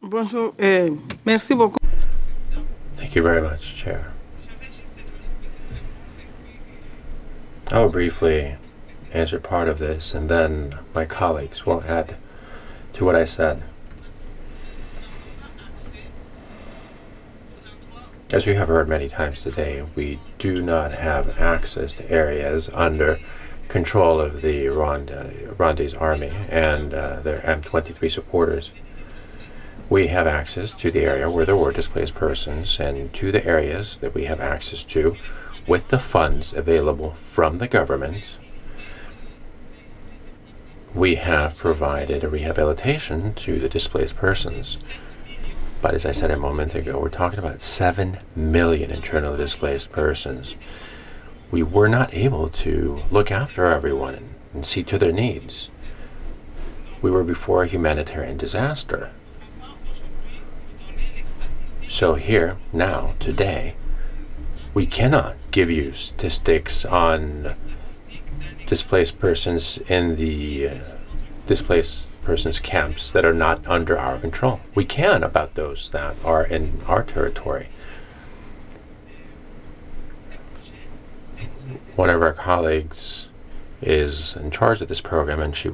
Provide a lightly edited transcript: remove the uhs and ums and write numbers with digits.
Bonjour. Merci beaucoup. Thank you very much, Chair. I'll briefly answer part of this, and then my colleagues will add to what I said. As you have heard many times today, we do not have access to areas under control of the Rwandese army and their M23 supporters. We have access to the area where there were displaced persons and to the areas that we have access to with the funds available from the government. We have provided a rehabilitation to the displaced persons. But as I said a moment ago, we're talking about 7 million internally displaced persons. We were not able to look after everyone and see to their needs. We were before a humanitarian disaster. So here, now, today, we cannot give you statistics on displaced persons in the displaced persons camps that are not under our control. We can about those that are in our territory. One of our colleagues is in charge of this program, and she